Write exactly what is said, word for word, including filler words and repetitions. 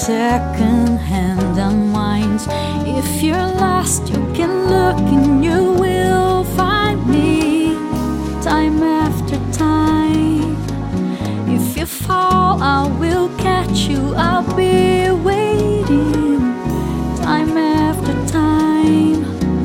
second-hand unwinds. If you're lost, you can look and you will find me time after time. If you fall, I will catch you, I'll be waiting.